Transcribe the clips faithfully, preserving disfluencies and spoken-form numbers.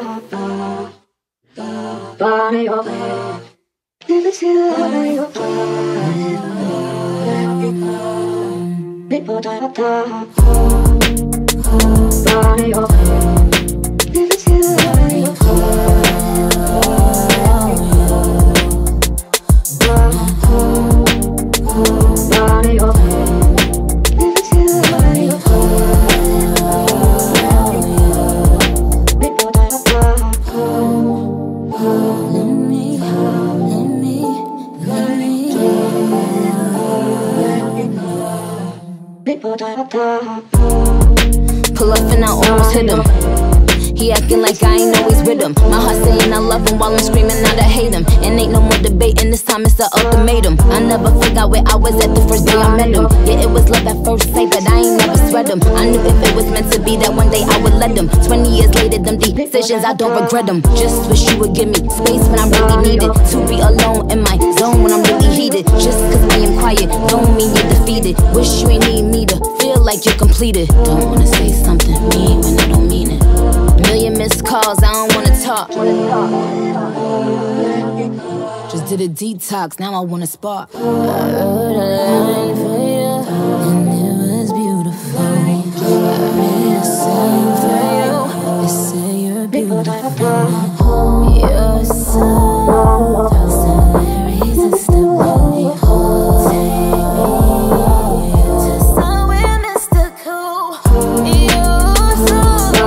Body of it. Live it till I of People die of Body of it. Live it till I of Body of it. Live it till I of People die of Pull up and I almost hit him. He acting like I ain't always with him. My heart saying I love him while I'm screaming out I hate him. And ain't no more debating, this time it's an ultimatum. I never forgot where I was at the first day I met him. Yeah, it was love at first sight, but I ain't never sweat him. I knew if it was meant to be that one day I would let him. Twenty years later, them decisions, I don't regret them. Just wish you would give me space when I really need it. To be alone in my zone when I'm really heated. Just cause I am quiet, don't mean you're defeated. Wish you ain't need me to feel like you're completed. Don't wanna say something mean when I don't mean it. Million missed calls, I don't wanna talk. Just did a detox, now I wanna spark. I wrote a line for you, and it was beautiful. I made a song for you, they say you're beautiful. You're so thousand reasons to believe. Take me to somewhere mystical. You're so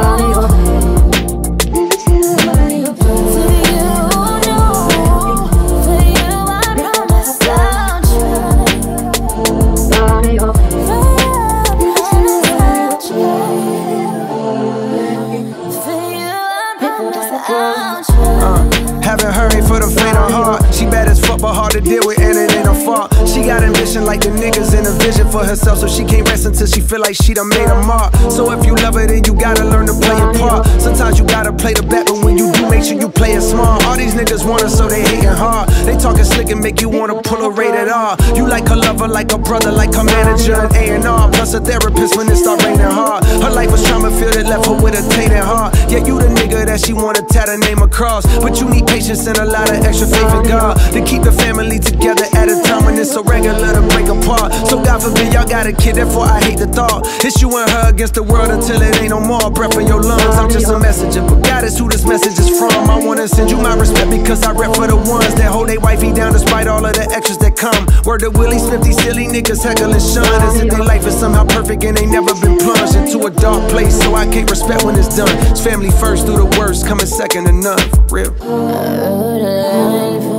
for the faint of heart. She bad as fuck, but hard to deal with, and it ain't her fault. She got ambition like the niggas and a vision for herself, so she can't rest until she feel like she done made a mark. So if you love her, then you gotta learn to play your part. Sometimes you gotta play the bet, but when you do, make sure you play it smart. All these niggas want her, so they hating hard. They talking slick and make you wanna pull a rated R. You like her lover, like a brother, like her manager and A and R. Plus a therapist when it start raining hard. Her life was trauma-filled, it left her with a tainted heart. Yeah, you the nigga that she wanna tat her name across, but you need patience and a lot of extra faith in God to keep the family together at a time when it's so regular to break apart. So God forbid y'all got a kid, therefore I hate the thought. It's you and her against the world until it ain't no more breath in your lungs. I'm just a messenger, but God is who this message is from. I wanna send you my respect because I rep for the ones that hold they wifey down despite all of the extras that come. Word to Willie Smith, these silly niggas heckling Sean as if their life is somehow perfect and they never been plunged into a dark place. So I can't respect when it's done. It's family first through the worst, coming second to none, for real.